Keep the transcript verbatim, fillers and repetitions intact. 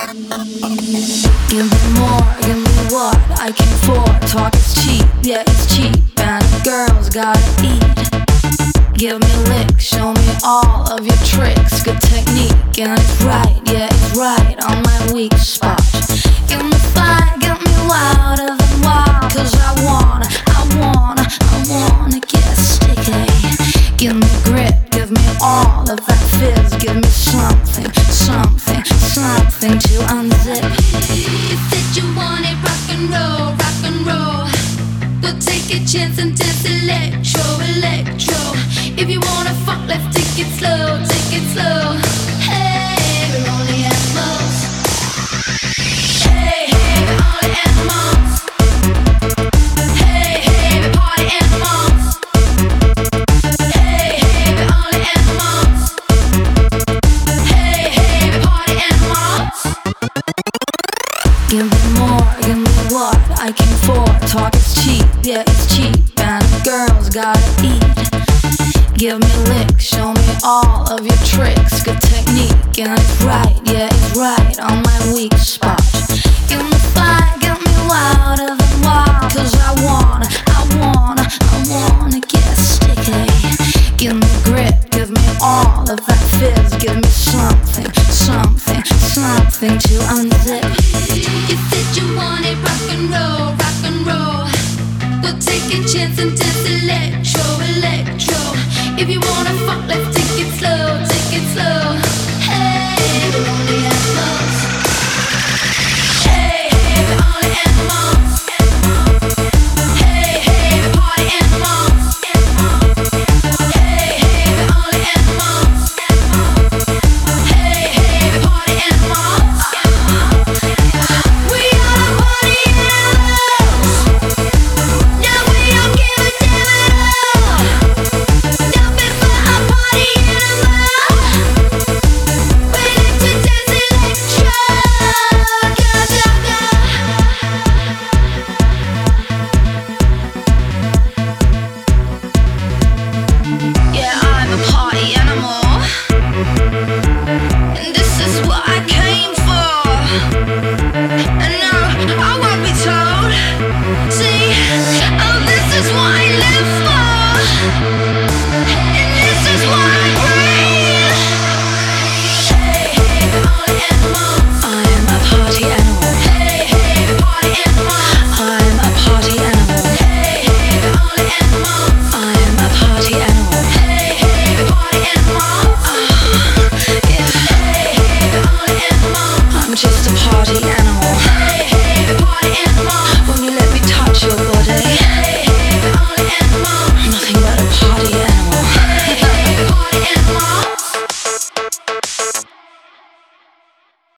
Give me more, give me what I can afford. Talk is cheap, yeah it's cheap, and girls gotta eat. Give me licks, show me all of your tricks. Good technique, and it's right, yeah it's right on my weak spot. Give me fire, get me wilder than wild, cause I wanna, I wanna, I wanna get sticky. Give me grit, give me all of that fizz. Give me something, something, something to unzip. You said you wanted rock and roll, rock and roll. Go take a chance and dance electro, electro. If you wanna fuck, let's take it slow, take it slow. Hey, we're only animals. Hey, hey, we're only animals. Hey, hey, we're party animals. Hey, hey, we're only animals. Hey, hey, we're party animals. Give me more, give me what I can afford. Talk is cheap, yeah it's cheap, and girls gotta eat. Give me licks, show me all of your tricks. Good technique, and it's right, yeah it's right on my weak spot. Give me fire, get me wilder than wild, cause I wanna, I wanna, I wanna get sticky. Give me grit, give me all of that fizz. Give me something, something, something to unzip. You said you wanted rock and roll, rock and roll. Go take a chance and dance electro, electro. If you wanna fuck, let's take it slow, take it slow. Hey, we're only animals. Hey, hey, we're only animals. Hey, hey, we're party animals. Hey, hey, we're only animals. Hey, hey, we're party animals. We are party animals. Now we don't give a damn at all. Jumping for a party animal. We like to dance electro. Go, go, go. Yeah, I'm a party animal, and this is what I came